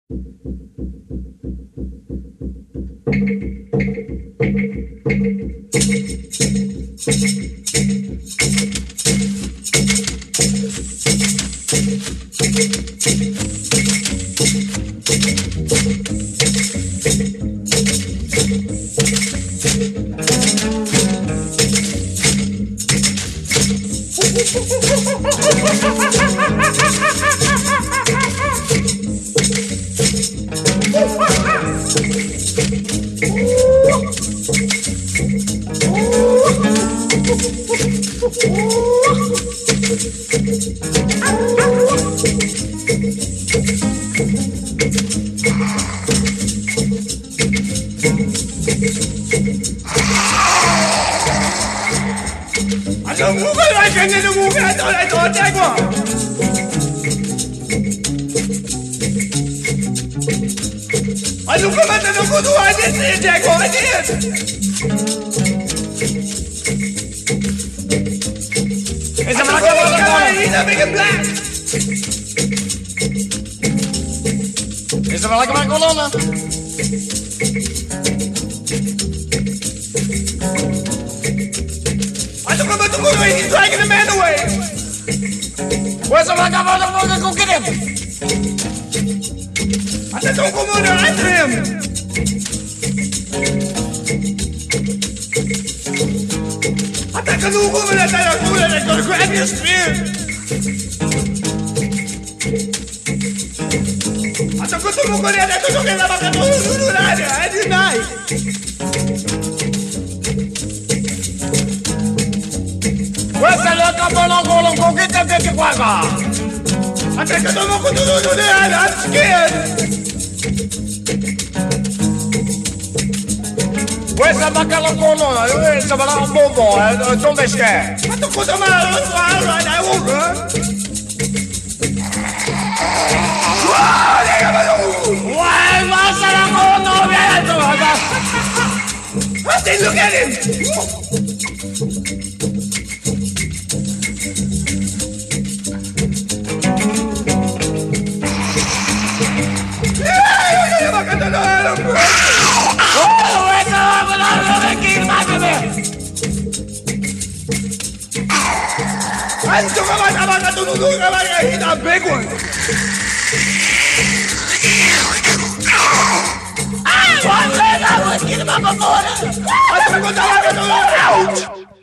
Is er wel lekker maar kolonne? I don't know what to do. He's dragging the man away. Where's the man? Go get him. I said, don't come under after him. I think I know who that they're going to grab your spear. Questo non ha detto che la vacca non è di mai. Questa è la capola con che te qua. Ma che non con tutto di I'm scared. Questa è la capola, questa è un bobo, don't be scared. Ma tu cosa mai? I won't run. Why must I go no better? Look at him! He's a big one! One leg, I was getting my before. I don't know what I'm out.